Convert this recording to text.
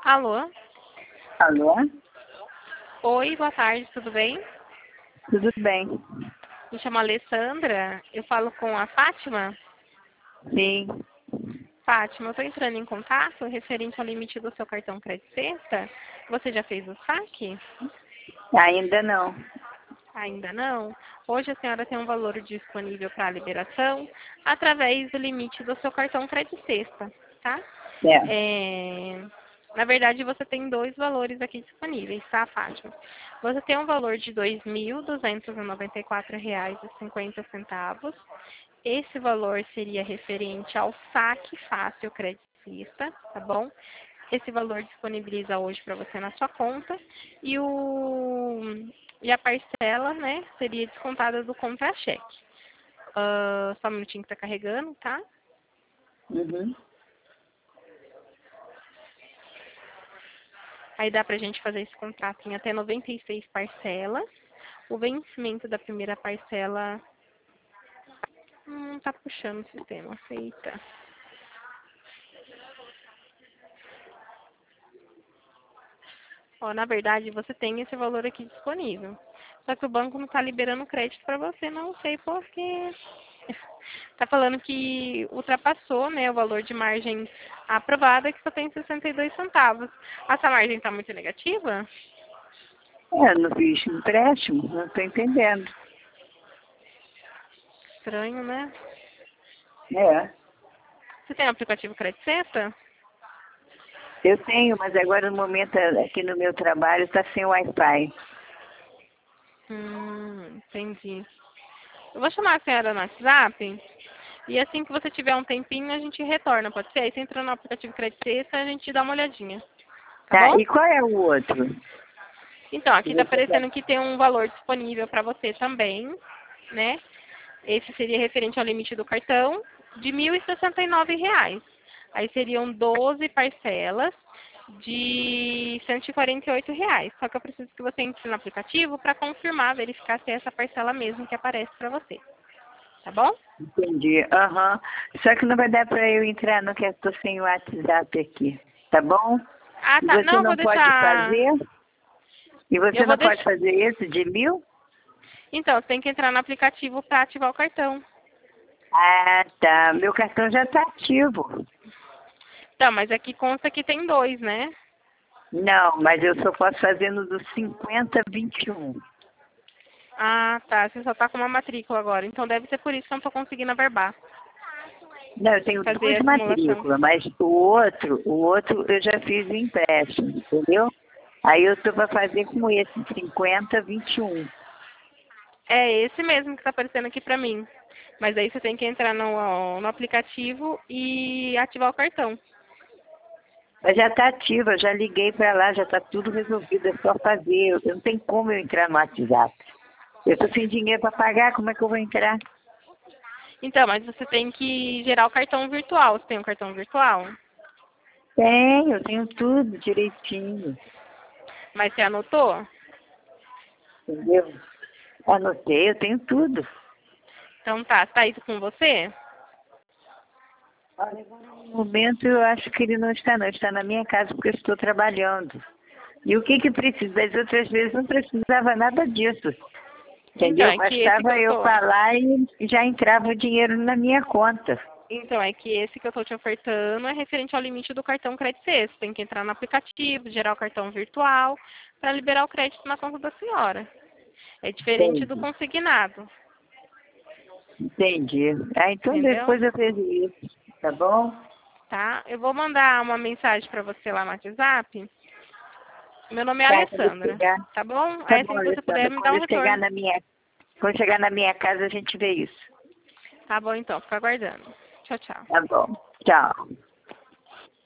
Alô? Alô? Oi, boa tarde, tudo bem? Tudo bem? Me chamo Alessandra, eu falo com a Fátima. Sim. Fátima, eu estou entrando em contato referente ao limite do seu cartão Crédito Sexta. Você já fez o saque? Ainda não. Ainda não? Hoje a senhora tem um valor disponível para liberação através do limite do seu cartão Crédito Sexta, tá? É. Na verdade, você tem dois valores aqui disponíveis, tá, Fátima? Você tem um valor de R$ 2.294,50. Esse valor seria referente ao saque fácil creditista, tá bom? Esse valor disponibiliza hoje para você na sua conta e a parcela, né, seria descontada do contra-cheque. Só um minutinho que tá carregando, tá? Uhum. Aí dá pra gente fazer esse contrato em até 96 parcelas. O vencimento da primeira parcela tá puxando o sistema. Aceita. Ó, na verdade, você tem esse valor aqui disponível. Só que o banco não está liberando crédito para você, não sei por quê. Está falando que ultrapassou, né, o valor de margem aprovada, que só tem 62 centavos. Essa margem está muito negativa? Não fiz empréstimo, não estou entendendo. Estranho, né? É. Você tem o aplicativo Crédito Sexta? Eu tenho, mas agora no momento aqui no meu trabalho está sem Wi-Fi. Entendi. Eu vou chamar a senhora no WhatsApp e assim que você tiver um tempinho a gente retorna, pode ser? Aí você entra no aplicativo Crédito Sexta e a gente dá uma olhadinha. Tá Tá, bom? e qual é o outro? Então, aqui está aparecendo que tem um valor disponível para você também, né? Esse seria referente ao limite do cartão de R$ 1.069. Aí seriam 12 parcelas de R$ 148. Só que eu preciso que você entre no aplicativo para confirmar, verificar se é essa parcela mesmo que aparece para você. Tá bom? Entendi. Aham. Só que não vai dar para eu entrar no que eu estou sem o WhatsApp aqui. Tá bom? Ah, E tá. você Não, não vou pode deixar. fazer? E você Eu vou não pode deixar. fazer esse de 1.000? Então, você tem que entrar no aplicativo para ativar o cartão. Ah, tá. Meu cartão já está ativo. Tá, mas aqui consta que tem dois, né? Não, mas eu só posso fazer no do 5021. Ah, tá. Você só tá com uma matrícula agora. Então deve ser por isso que eu não tô conseguindo averbar. Não, eu tenho Fazer duas a simulação. matrículas, mas o outro eu já fiz o empréstimo, entendeu? Aí eu estou para fazer com esse 5021. É esse mesmo que tá aparecendo aqui pra mim. Mas aí você tem que entrar no aplicativo e ativar o cartão. Mas já está ativa, eu já liguei para lá, já está tudo resolvido, é só fazer. Eu não tem como eu entrar no WhatsApp. Eu estou sem dinheiro para pagar, como é que eu vou entrar? Então, mas você tem que gerar o cartão virtual. Você tem um cartão virtual? Eu tenho tudo direitinho, Mas você anotou? entendeu? Anotei, eu tenho tudo. Então tá isso com você? Olha, no momento eu acho que ele não está, não. Está na minha casa porque eu estou trabalhando. E o que precisa? Das outras vezes não precisava nada disso. Então, Entendeu? é que esse que Bastava eu eu tô. falar e já entrava o dinheiro na minha conta. Então, é que esse que eu estou te ofertando é referente ao limite do cartão Crédito Sexta. Tem que entrar no aplicativo, gerar o cartão virtual, para liberar o crédito na conta da senhora. É diferente do Entendi. consignado, Entendi. Ah, então entendeu? depois eu vejo isso. Tá bom? Tá? Eu vou mandar uma mensagem para você lá no WhatsApp. Meu nome é Tá, quando eu Alessandra, chegar. tá bom? Tá Aí bom, assim que você puder Alessandra. me dar um retorno. Quando chegar na minha casa, a gente vê isso. Tá bom então, fica aguardando. Tchau, tchau. Tá bom. Tchau.